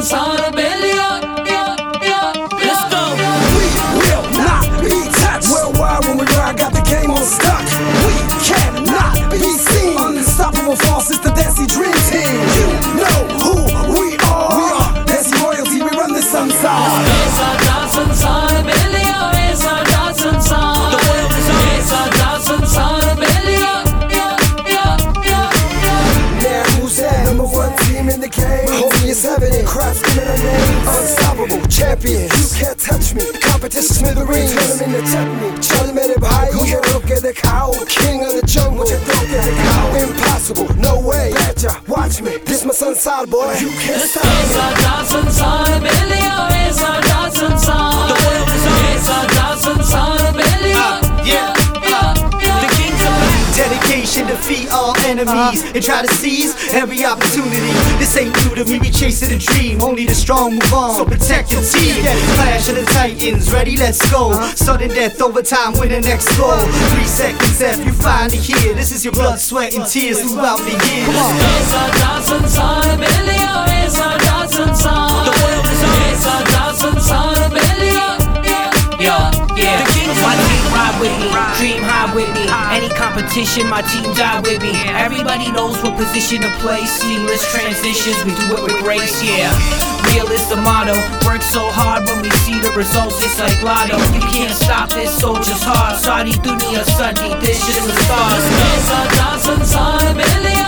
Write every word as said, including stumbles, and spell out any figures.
संसार में लिया, let's go. We will not be touched. Worldwide when we ride, got the game on stuck. We cannot be seen. Unstoppable force, it's the Desi Dream Team. You know who we are. We are Desi royalty, we run this संसार. ऐसा जा संसार में लिया, ऐसा जा संसार. The world is ours. ऐसा जा संसार में लिया, Now who's that? Number one team in the game. Holding your seven in crafts, giving a name. Unstoppable champions. You can't touch me. Competition smithereens. Turn them into chutney. Charlie made it high. Mucho toque de cow. King of the jungle. Mucho toque de cow. Impossible. No way. Badger, watch me. This my संसार boy. You can't stop me. ऐसा जा संसार में लिया, ऐसा जा संसार. The world is ours. ऐसा जा संसार में लिया, The kings of black. Dedication, defeat all enemies and try to seize every opportunity. This ain't new to me, we chasing a dream. Only the strong move on, so protect your team. Clash of the Titans, ready, let's go. Sudden death, overtime, win the next goal. Three seconds after you finally hear, this is your blood, sweat, and tears throughout the years. Come on. ऐसा जा संसार में लिया, ऐसा जा संसार. The world is ours. ऐसा जा संसार में लिया, Yo, yeah, my team ride with me, dream high with me. Any competition, my team die with me. Everybody knows what position to play. Seamless transitions, we do it with grace, yeah. Real is the motto. Work so hard when we see the results, it's like lotto. You can't stop this, soldier's hard. Saudi dunya, Sunday, this just the stars. ऐसा जा संसार में लिया.